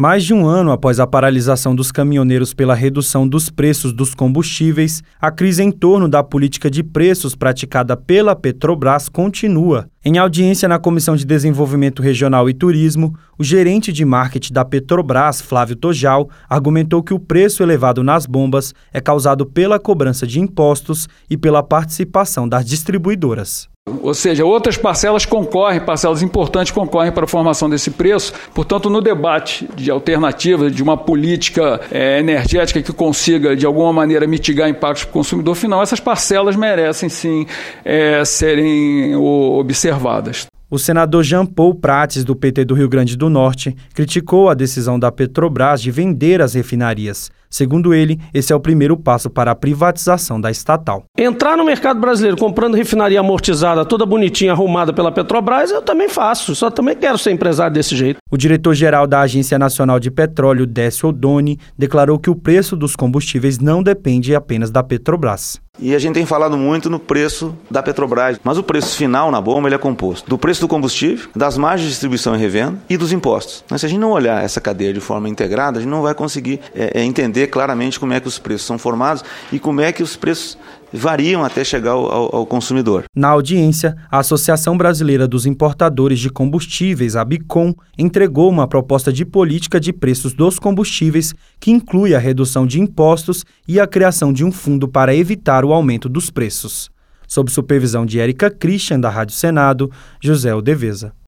Mais de um ano após a paralisação dos caminhoneiros pela redução dos preços dos combustíveis, a crise em torno da política de preços praticada pela Petrobras continua. Em audiência na Comissão de Desenvolvimento Regional e Turismo, o gerente de marketing da Petrobras, Flávio Tojal, argumentou que o preço elevado nas bombas é causado pela cobrança de impostos e pela participação das distribuidoras. Ou seja, outras parcelas importantes concorrem para a formação desse preço. Portanto, no debate de alternativas, de uma política energética que consiga, de alguma maneira, mitigar impactos para o consumidor final, essas parcelas merecem, sim, serem observadas. O senador Jean Paul Prates, do PT do Rio Grande do Norte, criticou a decisão da Petrobras de vender as refinarias. Segundo ele, esse é o primeiro passo para a privatização da estatal. Entrar no mercado brasileiro comprando refinaria amortizada, toda bonitinha, arrumada pela Petrobras, eu também faço, só também quero ser empresário desse jeito. O diretor-geral da Agência Nacional de Petróleo, Décio Oddoni, declarou que o preço dos combustíveis não depende apenas da Petrobras. E a gente tem falado muito no preço da Petrobras, mas o preço final na bomba ele é composto do preço do combustível, das margens de distribuição e revenda e dos impostos. Mas se a gente não olhar essa cadeia de forma integrada, a gente não vai conseguir entender claramente como é que os preços são formados e como é que os preços variam até chegar ao consumidor. Na audiência, a Associação Brasileira dos Importadores de Combustíveis, a ABICOM, entregou uma proposta de política de preços dos combustíveis que inclui a redução de impostos e a criação de um fundo para evitar o aumento dos preços. Sob supervisão de Érica Christian, da Rádio Senado, José Odeveza.